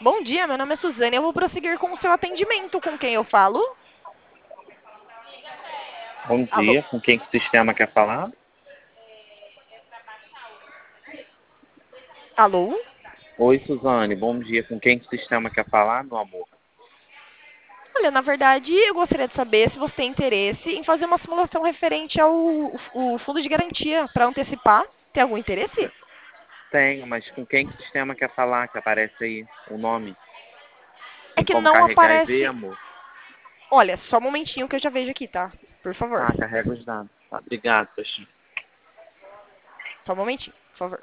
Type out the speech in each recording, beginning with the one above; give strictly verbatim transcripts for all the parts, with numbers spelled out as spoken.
Bom dia, meu nome é Suzane. Eu vou prosseguir com o seu atendimento. Com quem eu falo? Bom Alô? dia, com quem que o sistema quer falar? Alô? Oi, Suzane, bom dia, com quem que o sistema quer falar, meu amor? Olha, na verdade, eu gostaria de saber se você tem interesse em fazer uma simulação referente ao o fundo de garantia para antecipar. Tem algum interesse? Tenho, mas com quem que o sistema quer falar, que aparece aí o nome? É Tem que como não carregar e ver, aparece. amor? Olha, só um momentinho que eu já vejo aqui, tá? Por favor. Tá, carrega os dados. Tá, obrigado, peixinho. Só um momentinho, por favor.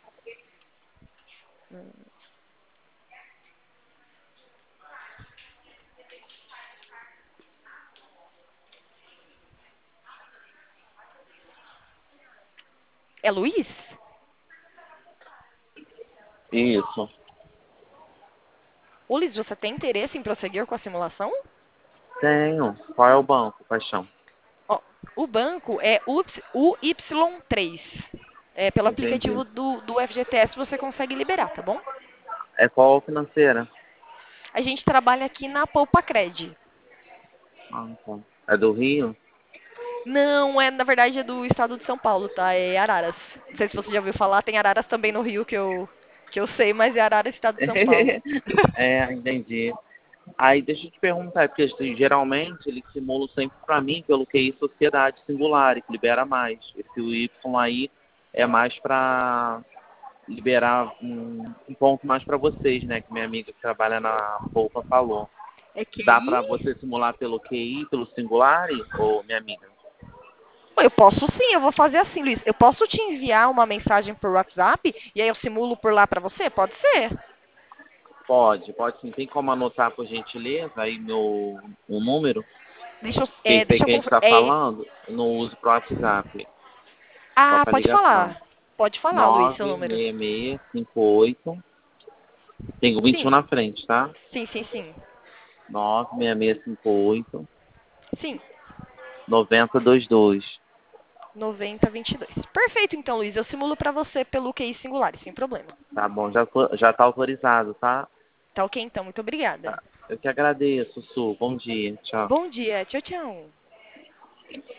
É Luiz? Isso, Ô, Luiz, você tem interesse em prosseguir com a simulação? tenho. Qual é o banco, paixão? Ó, o banco é U Y três. É, pelo Entendi. aplicativo do, do F G T S você consegue liberar, tá bom? É qual financeira? A gente trabalha aqui na Poupa Cred. Ah, tá. É do Rio? Não, é, na verdade é do estado de São Paulo, tá? É Araras. Não sei se você já ouviu falar, tem Araras também no Rio que eu, que eu sei, mas é Araras, estado de São Paulo. É, entendi. Aí deixa eu te perguntar, porque assim, geralmente eles simulam sempre para mim pelo Q I Sociedade Singular, que libera mais. Esse Y aí é mais para liberar um, um ponto mais para vocês, né? Que minha amiga que trabalha na Poupa falou. É Dá para Q I? você simular pelo Q I, pelo Singular, ou minha amiga? Pô, eu posso sim, eu vou fazer assim, Luiz. Eu posso te enviar uma mensagem por WhatsApp e aí eu simulo por lá pra você? Pode ser? Pode, pode sim. Tem como anotar por gentileza aí meu o número? Deixa eu, Que é, esse aí deixa eu que a gente confirmar. está falando, eu não uso pro WhatsApp, só Ah, para pode ligação. falar. Pode falar, Luiz, seu nove número. seis seis cinco oito Tem o vinte e um Sim, na frente, tá? sim, sim, sim. nove seis seis cinco oito Sim, nove zero dois dois. noventa vinte e dois. Perfeito, então, Luiz. Eu simulo pra você pelo Q I singular, sem problema. Tá bom, já, tô- já tá autorizado, tá? Tá ok, então. Muito obrigada. Tá. Eu que agradeço, Su. Bom dia. Tchau. Bom dia. Tchau, tchau.